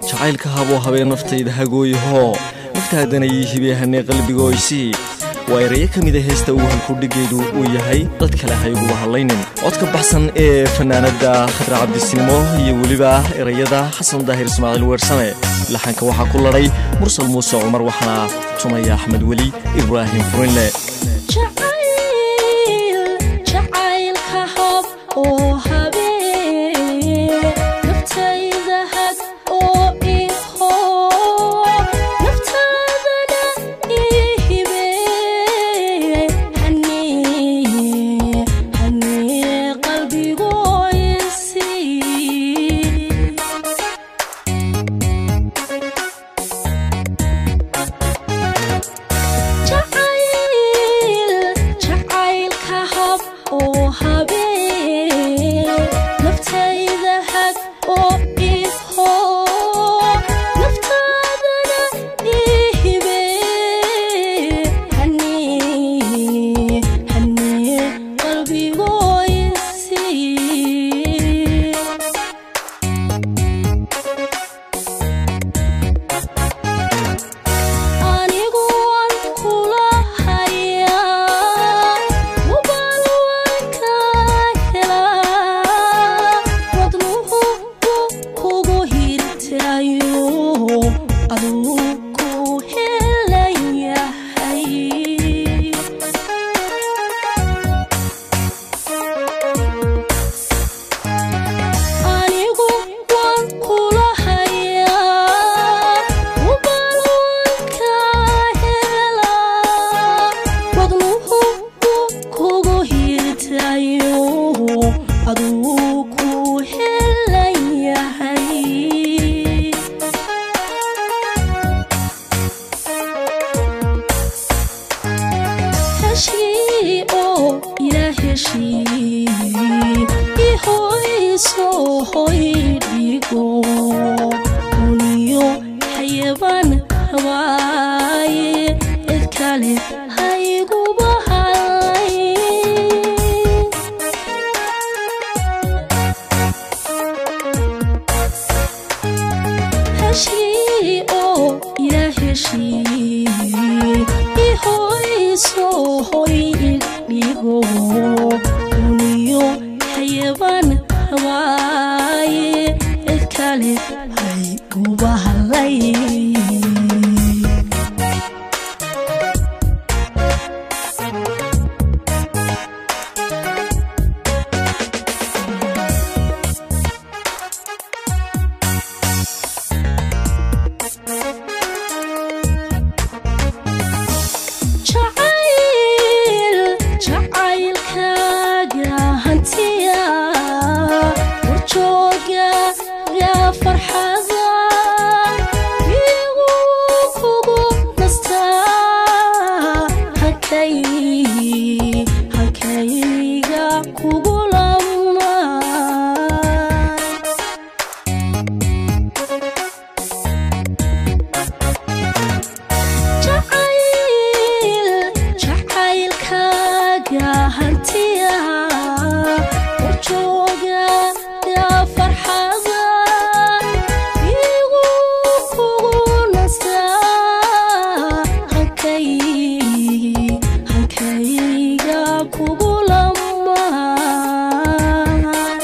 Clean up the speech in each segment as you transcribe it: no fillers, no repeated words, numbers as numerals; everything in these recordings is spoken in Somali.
jacaylka habo habeen naftayda hagooyaho naftaadana ii hibeehane qalbigooysii waa erayo ka mid ah heesta uu halku dhigeedu uu yahay dad kale haygu hadlaynin codka baxsan ee fanaanada Khadra Cabdisinimo iyo waliba erayada Xasan Daahir Ismaaciil Weersame laxanka waxa ku laray Mursal Muuse Umar waxana tumaya Axmed Wali Ibrahim Furinle jacayl ka hab oo habeen naftayda had oo iho naftaadana ihibe hani qalbigooysi jacayl ka hab oo habeen naftayda had oo iho naftaadana ihibe hani qalbigooysi anigu waan kula hayaa mubaal waan ka helaa wadnuhu kugu hirtayo aduu ku helan yahay anigu waan kula hayaa mubaal waan ka helaa wadnuhu kugu hirtayo aduu ku helan yahay heshii oo ilaah heshii ihoyso hoy dhigo uniyo xayawaan hawaaye cid kale hayguba halay heshii oo ilaah heshii ihoyso hoy dhigo uniyo xayawaan hawaaye cid kale hayguba halay jacaylkaaga hantiya warjooga farxada igu kugu nastaa halkayga kugu lamaan jacaylkaaga hantiya warjooga farxada igu kugu nastaa halkayga kugu lamaan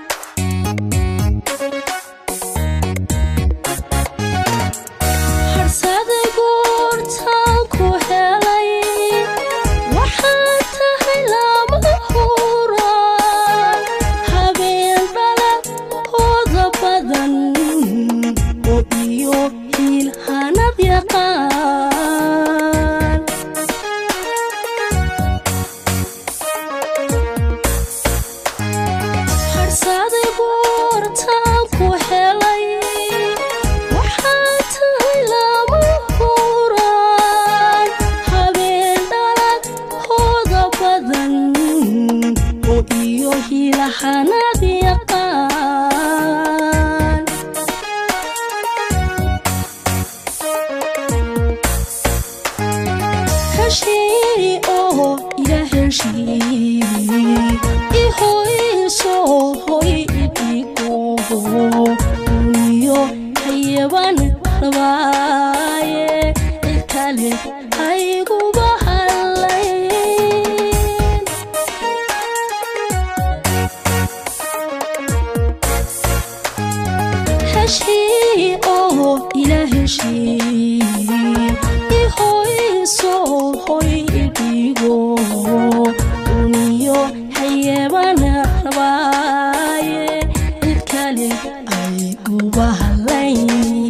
harsada goortaan ku helay waxaan tahay lama huraan habeen dhalad hooda badan oo iyo hiil hanad yaqaan harsada goortaan ku helay waxaan tahay lama huraan habeen dhalad hooda badan oo iyo hiil hanad yaqaan heshii oo ilaah heshii ihoyso hoy dhigo uniyo xayawaan rabaaye cid kale hayguba halayn heshii oo ila heshii ihoyso hoy idigo uniyo xayawaan rabaaye cid kale hayguba halayn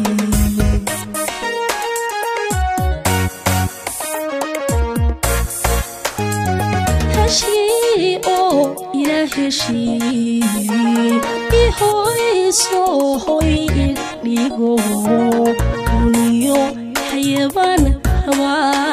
heshii oo ila heshii ihoyso hoy idigo uniyo xayawaan rabaaye